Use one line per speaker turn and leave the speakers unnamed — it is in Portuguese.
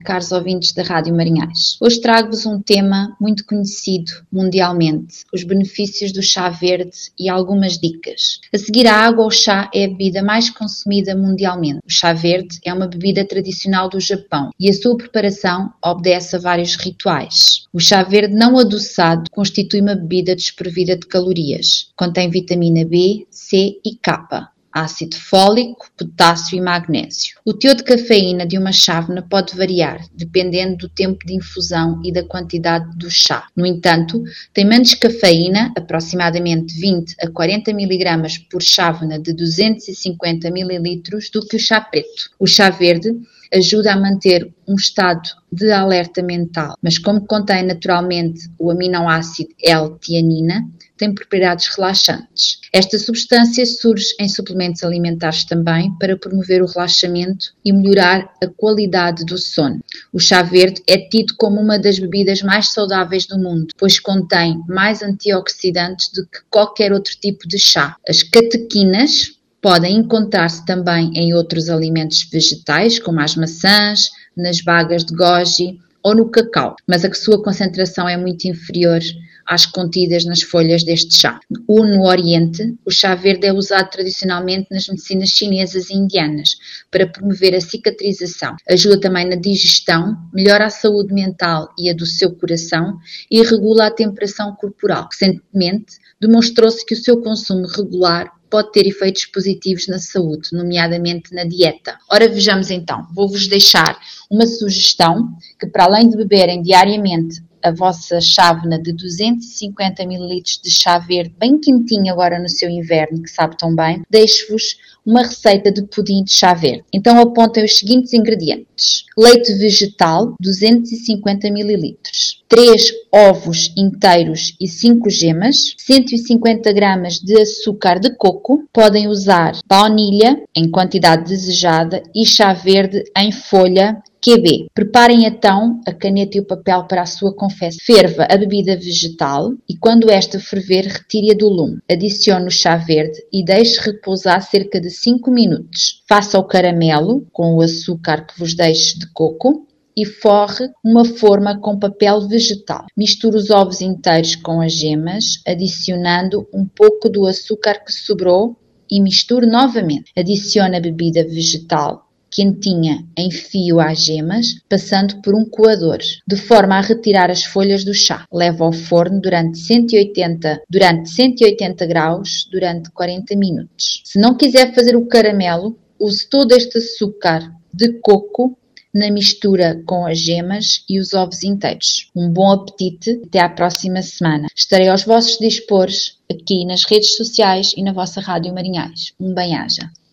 Caros ouvintes da Rádio Marinhais. Hoje trago-vos um tema muito conhecido mundialmente, os benefícios do chá verde e algumas dicas. A seguir, a água ou chá é a bebida mais consumida mundialmente. O chá verde é uma bebida tradicional do Japão e a sua preparação obedece a vários rituais. O chá verde não adoçado constitui uma bebida desprovida de calorias. Contém vitamina B, C e K, ácido fólico, potássio e magnésio. O teor de cafeína de uma chávena pode variar, dependendo do tempo de infusão e da quantidade do chá. No entanto, tem menos cafeína, aproximadamente 20 a 40 mg por chávena de 250 ml, do que o chá preto. O chá verde ajuda a manter um estado de alerta mental, mas como contém naturalmente o aminoácido L-tianina, tem propriedades relaxantes. Esta substância surge em suplementos alimentares também para promover o relaxamento e melhorar a qualidade do sono. O chá verde é tido como uma das bebidas mais saudáveis do mundo, pois contém mais antioxidantes do que qualquer outro tipo de chá. As catequinas podem encontrar-se também em outros alimentos vegetais, como as maçãs, nas bagas de goji ou no cacau, mas a sua concentração é muito inferior às contidas nas folhas deste chá. No Oriente, o chá verde é usado tradicionalmente nas medicinas chinesas e indianas para promover a cicatrização. Ajuda também na digestão, melhora a saúde mental e a do seu coração e regula a temperatura corporal. Recentemente, demonstrou-se que o seu consumo regular pode ter efeitos positivos na saúde, nomeadamente na dieta. Ora, vejamos então, vou-vos deixar uma sugestão que, para além de beberem diariamente a vossa chávena de 250 ml de chá verde, bem quentinho agora no seu inverno, que sabe tão bem, deixo-vos uma receita de pudim de chá verde. Então apontem os seguintes ingredientes: leite vegetal, 250 ml, 3 ovos inteiros e 5 gemas, 150 gramas de açúcar de coco, podem usar baunilha em quantidade desejada e chá verde em folha QB. Preparem então a caneta e o papel para a sua confecção. Ferva a bebida vegetal e quando esta ferver, retire-a do lume. Adicione o chá verde e deixe repousar cerca de 5 minutos. Faça o caramelo com o açúcar que vos deixe de coco e forre uma forma com papel vegetal. Misture os ovos inteiros com as gemas, adicionando um pouco do açúcar que sobrou e misture novamente. Adicione a bebida vegetal quentinha em fio às gemas, passando por um coador, de forma a retirar as folhas do chá. Leve ao forno durante 180 graus durante 40 minutos. Se não quiser fazer o caramelo, use todo este açúcar de coco na mistura com as gemas e os ovos inteiros. Um bom apetite, até à próxima semana. Estarei aos vossos dispores aqui nas redes sociais e na vossa Rádio Marinhais. Um bem-aja.